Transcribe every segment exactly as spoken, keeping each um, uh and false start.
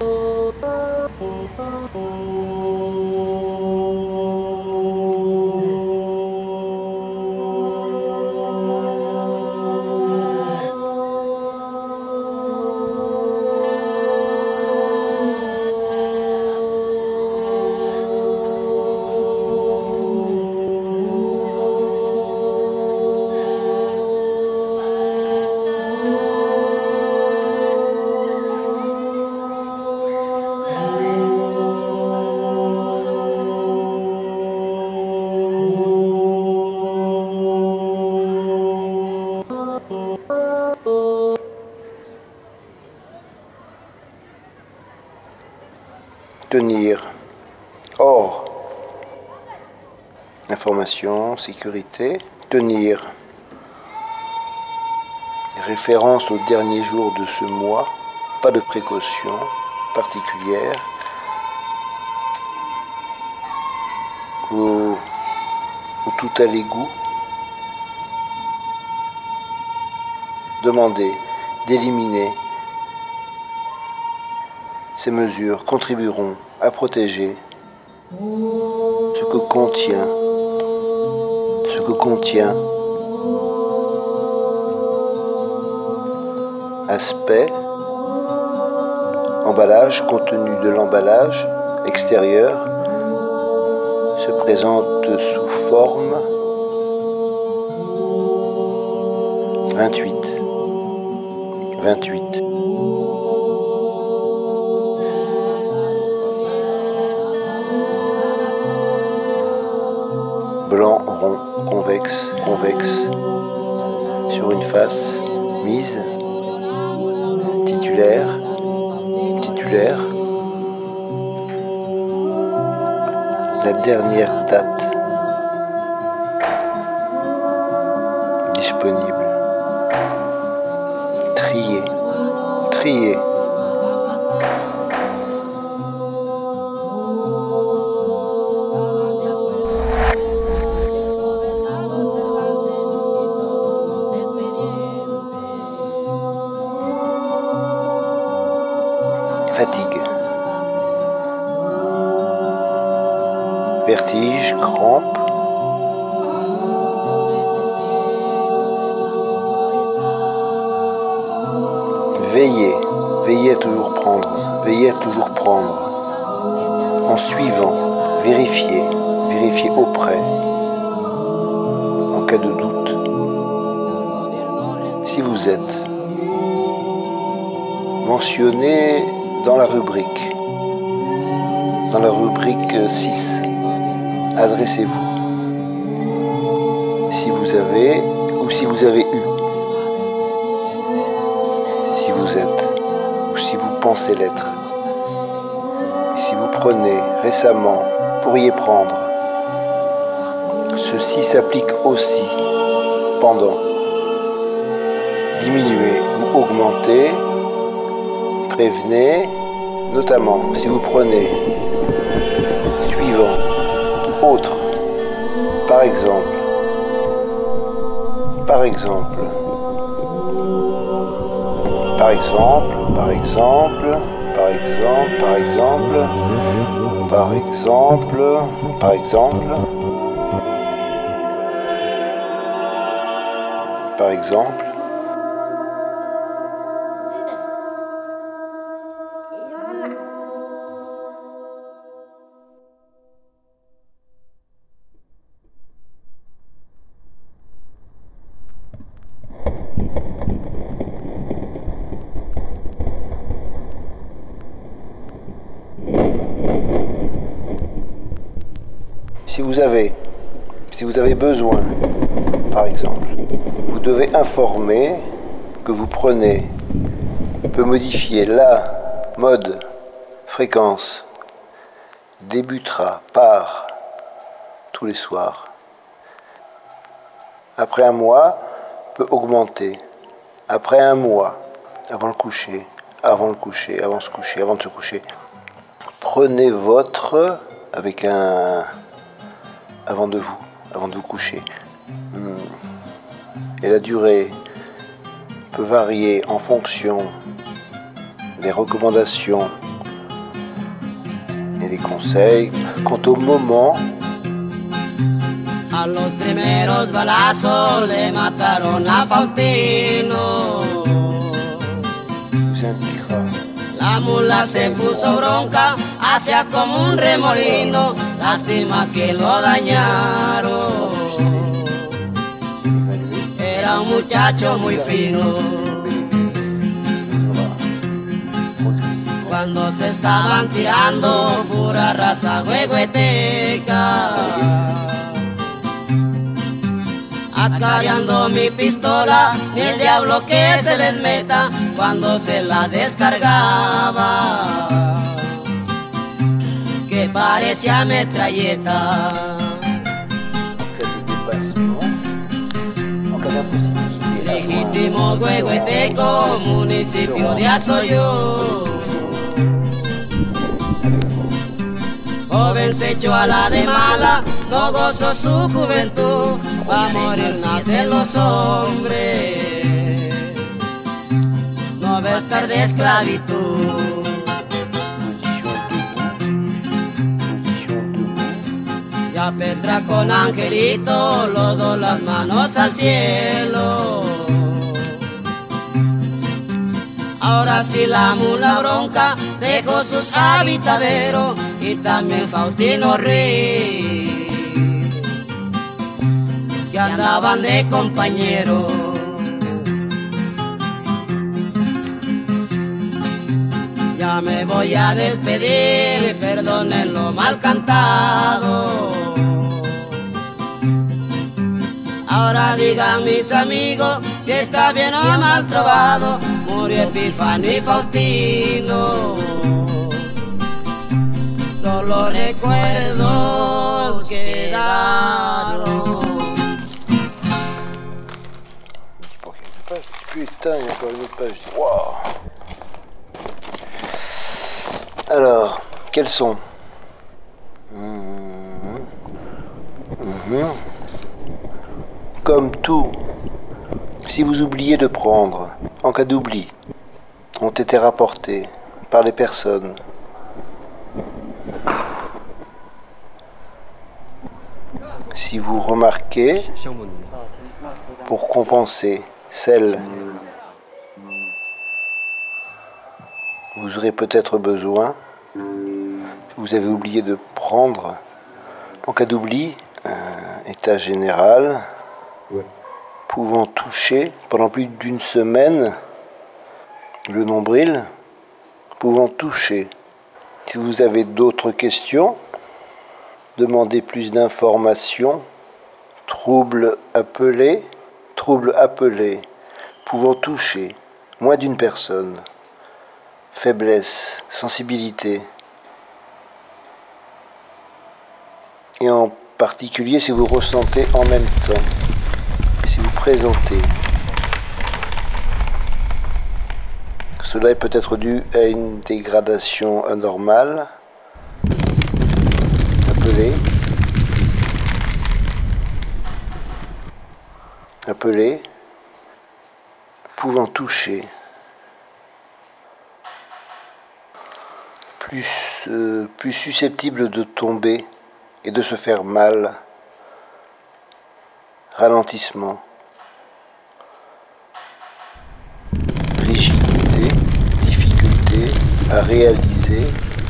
Tenir. Or, information, sécurité, tenir. Référence au dernier jour de ce mois, pas de précaution particulière. Au, au tout à l'égout. Demander d'éliminer. Ces mesures contribueront à protéger ce que contient, ce que contient aspect, emballage, contenu de l'emballage extérieur se présente sous forme vingt-huit. vingt-huit. Blanc, rond, convexe, convexe, sur une face, mise, titulaire, titulaire, la dernière date disponible, trier, trier. Fatigue, vertige, crampe, veiller, veiller à toujours prendre, veiller à toujours prendre, en suivant, vérifier, vérifier auprès, en cas de doute, si vous êtes mentionné dans la rubrique, dans la rubrique six, adressez-vous, si vous avez ou si vous avez eu, si vous êtes ou si vous pensez l'être, si vous prenez récemment, pourriez prendre, ceci s'applique aussi pendant, diminuer ou augmenter, prévenez, notamment si vous prenez suivant, autre, par exemple, par exemple, par exemple, par exemple, par exemple, par exemple, par exemple, par exemple, par exemple, si vous avez, si vous avez besoin, par exemple, vous devez informer que vous prenez, peut modifier la mode, fréquence, débutera par tous les soirs. Après un mois, peut augmenter. Après un mois, avant le coucher, avant le coucher, avant de se coucher, avant de se coucher, prenez votre, avec un, avant de vous, avant de vous coucher. Et la durée peut varier en fonction des recommandations les conseils. Quant au moment, a los primeros balazos le mataron a Faustino. vous indiquera. La mula se puso bronca, hacía como un remolino, lástima que lo dañaron. Era un muchacho muy fino. Cuando se estaban tirando pura raza huehueteca, acarreando mi pistola, ni el diablo que se les meta cuando se la descargaba, que parecía metralleta. Legítimo huehueteco, municipio de Azoyo. Joven se echó a la de mala, no gozó su juventud, va a morir nacen los hombres, no va a estar de esclavitud. Ya Petra con Angelito, los dos las manos al cielo. Ahora sí la mula bronca dejó sus habitaderos y también Faustino Rey, que andaban de compañeros. Ya me voy a despedir, perdonen lo mal cantado. Ahora digan mis amigos si está bien o mal trabado. Murió Epifanio y Faustino, solo recuerdos quedaron. Putain, il y a encore une autre page. Wow. Alors, quels sont mmh. Mmh. Comme tout, si vous oubliez de prendre, en cas d'oubli, ont été rapportés par les personnes si vous remarquez, pour compenser celles vous aurez peut-être besoin, que vous avez oublié de prendre, en cas d'oubli, un état général, ouais, pouvant toucher pendant plus d'une semaine le nombril, pouvant toucher. Si vous avez d'autres questions, demandez plus d'informations, troubles appelés, troubles appelés, pouvant toucher moins d'une personne, faiblesse, sensibilité, et en particulier si vous ressentez en même temps, si vous présentez. Cela est peut-être dû à une dégradation anormale, appelée, appelée, pouvant toucher, plus, euh, plus susceptible de tomber et de se faire mal, ralentissement, rigidité, difficulté à réaliser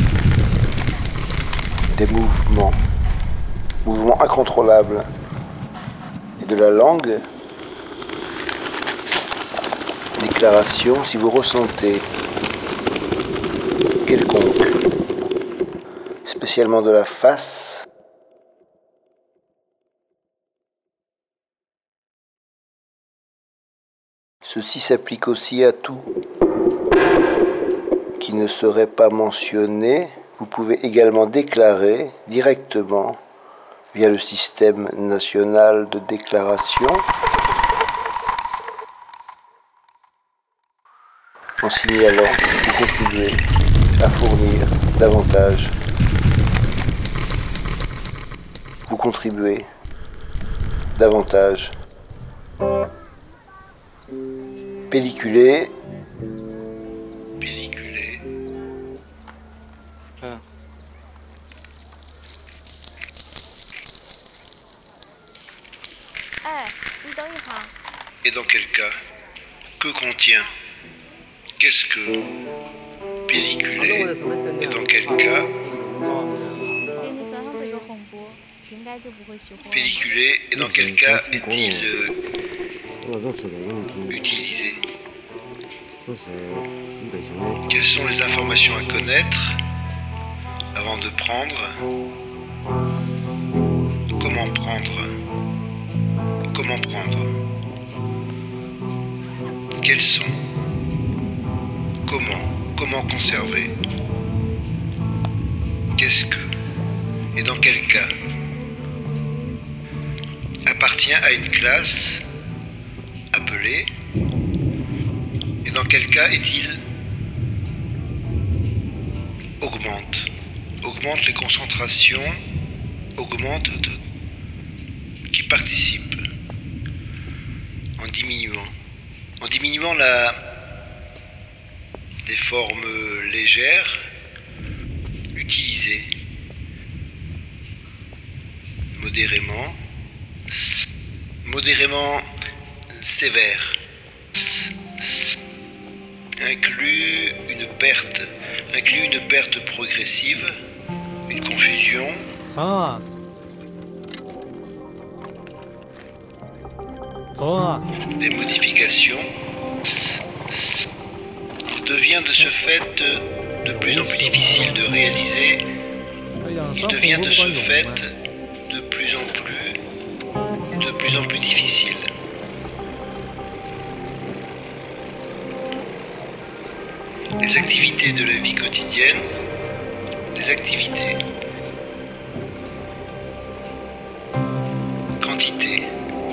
des mouvements, mouvements incontrôlables, et de la langue, déclaration, si vous ressentez quelconque, spécialement de la face, ceci s'applique aussi à tout qui ne serait pas mentionné. Vous pouvez également déclarer directement via le système national de déclaration en signalant que vous contribuez à fournir davantage. Vous contribuez davantage. Pelliculer. Pelliculer. Tiens, qu'est-ce que pelliculer et dans quel cas pelliculer et dans quel cas est-il euh, utilisé? Quelles sont les informations à connaître avant de prendre? Comment prendre? Comment prendre? Quels sont? Comment? Comment conserver? Qu'est-ce que? Et dans quel cas? Appartient à une classe appelée? Et dans quel cas est-il? Augmente. Augmente les concentrations, augmente de, qui participent en diminuant. En diminuant la, des formes légères utilisées modérément, modérément sévère, inclut une perte, inclut une perte progressive, une confusion. Ah. Oh. Des modifications. Il devient de ce fait de plus en plus difficile de réaliser. Il devient de ce fait de plus en plus, de plus en plus difficile. Les activités de la vie quotidienne, les activités, quantité,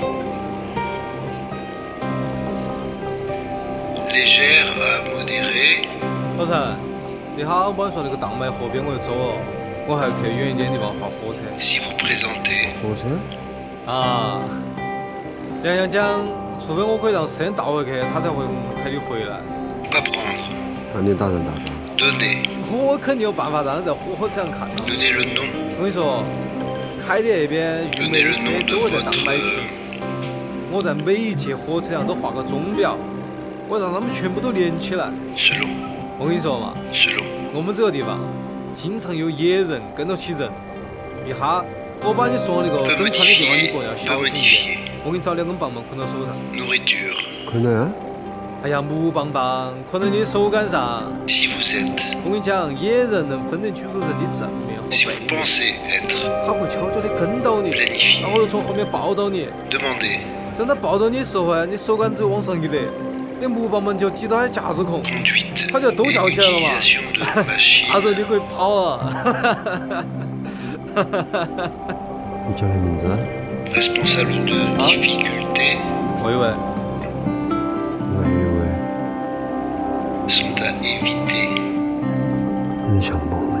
légère à modérée. 老陈，你好晚说那个荡麦河边我就走哦，我还要去远一点地方划火车。 Si vous présentez 火车？ 啊，杨洋讲，除非我可以让时间倒回去，他才会陪你回来。 pas prendre, 那你打算咋办？ donner, 我肯定有办法让人在火车上看到。 donner le nom, 我跟你说，凯迪那边玉 donner 梅 le 是 nom 给 de 我在当 votre 麦去，我在每一节火车上都画个钟表，我让他们全部都连起来。 selon, 我跟你说嘛， selon, 我们这个地方经常有野人跟着起人，一哈我把你送到那个 peut 等船的地方，你 modifier, 个人要 peut 小心一点。 modifier, 我给你找两根棒棒捆到手上。 nourriture. 可能？ 哎呀，木棒棒捆到你的手杆上。 Si vous êtes, 我跟你讲，野人能分得清楚人的正面和 si 背 vous 面， pensez être, 他会悄悄地跟到你， planifier, 然后又从后面抱到你。 demander, 等他抱到你的时候啊，你手杆子往上一勒，那木棒棒就抵到他架子孔， conduite 他就都 et 叫起来了嘛。 utilisation de 他说 machines. 你可以跑啊！ 你叫他名字？ Responsable de difficultés 我以为我以为 sont à éviter. 真想梦。